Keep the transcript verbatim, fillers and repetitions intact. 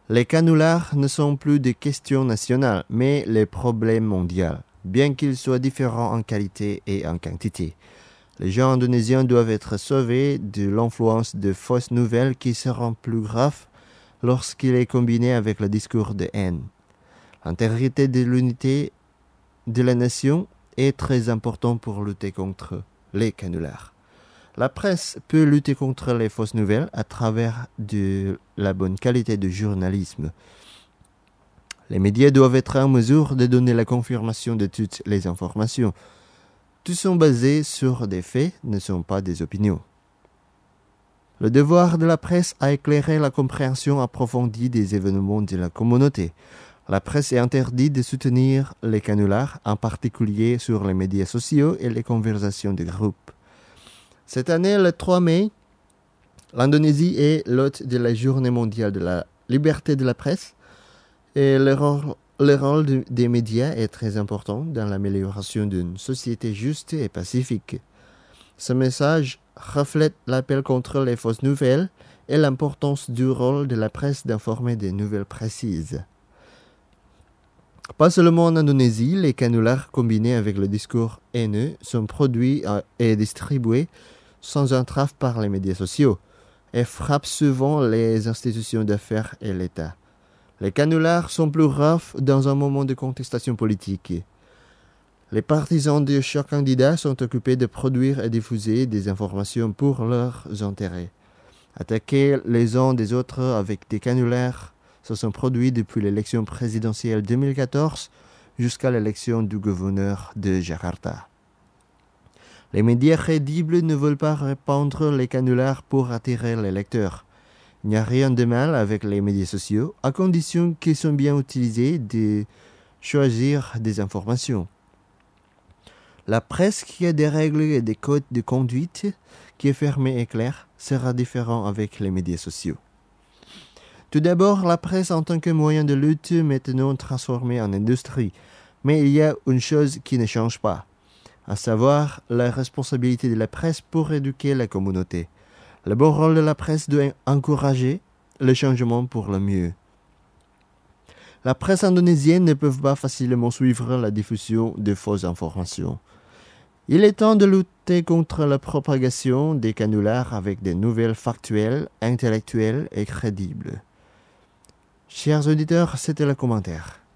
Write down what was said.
Les canulars ne sont plus des questions nationales, mais les problèmes mondiaux, bien qu'ils soient différents en qualité et en quantité. Les gens indonésiens doivent être sauvés de l'influence de fausses nouvelles qui seront plus graves lorsqu'il est combiné avec le discours de haine. L'intégrité de l'unité de la nation est très importante pour lutter contre les canulars. La presse peut lutter contre les fausses nouvelles à travers de la bonne qualité de journalisme. Les médias doivent être en mesure de donner la confirmation de toutes les informations. Tous sont basés sur des faits, ne sont pas des opinions. Le devoir de la presse a éclairé la compréhension approfondie des événements de la communauté. La presse est interdite de soutenir les canulars, en particulier sur les médias sociaux et les conversations de groupe. Cette année, le trois mai, l'Indonésie est l'hôte de la Journée mondiale de la liberté de la presse et le rôle, le rôle de, des médias est très important dans l'amélioration d'une société juste et pacifique. Ce message reflète l'appel contre les fausses nouvelles et l'importance du rôle de la presse d'informer des nouvelles précises. Pas seulement en Indonésie, les canulars combinés avec le discours haineux sont produits et distribués sans entrave par les médias sociaux et frappent souvent les institutions d'affaires et l'État. Les canulars sont plus graves dans un moment de contestation politique. Les partisans de chaque candidat sont occupés de produire et diffuser des informations pour leurs intérêts. Attaquer les uns des autres avec des canulars se sont produits depuis l'élection présidentielle deux mille quatorze jusqu'à l'élection du gouverneur de Jakarta. Les médias crédibles ne veulent pas répandre les canulars pour attirer les lecteurs. Il n'y a rien de mal avec les médias sociaux, à condition qu'ils soient bien utilisés de choisir des informations. La presse qui a des règles et des codes de conduite qui est fermée et claire sera différente avec les médias sociaux. Tout d'abord, la presse en tant que moyen de lutte est maintenant transformée en industrie. Mais il y a une chose qui ne change pas, à savoir la responsabilité de la presse pour éduquer la communauté. Le bon rôle de la presse doit encourager le changement pour le mieux. La presse indonésienne ne peut pas facilement suivre la diffusion de fausses informations. Il est temps de lutter contre la propagation des canulars avec des nouvelles factuelles, intellectuelles et crédibles. Chers auditeurs, c'était le commentaire.